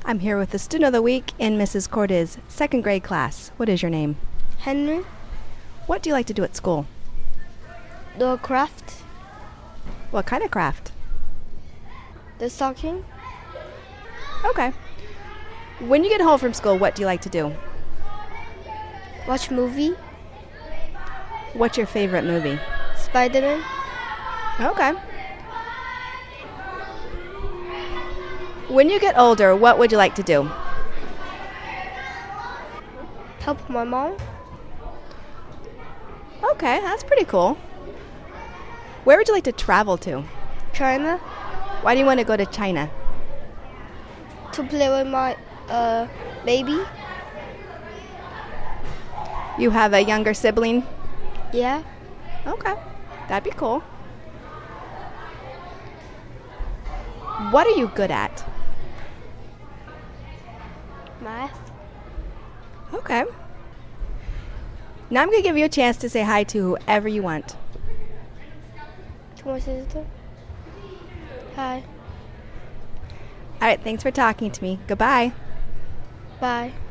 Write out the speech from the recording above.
I'm here with the student of the week in Mrs. Cordes' second grade class. What is your name? Henry. What do you like to do at school? The craft. What kind of craft? The stocking. Okay. When you get home from school, what do you like to do? Watch movie. What's your favorite movie? Spider-Man. Okay. When you get older, what would you like to do? Help my mom. Okay, that's pretty cool. Where would you like to travel to? China. Why do you want to go to China? To play with my baby. You have a younger sibling? Yeah. Okay, that'd be cool. What are you good at? Math. Okay. Now I'm going to give you a chance to say hi to whoever you want. To my sister. Hi. All right, thanks for talking to me. Goodbye. Bye.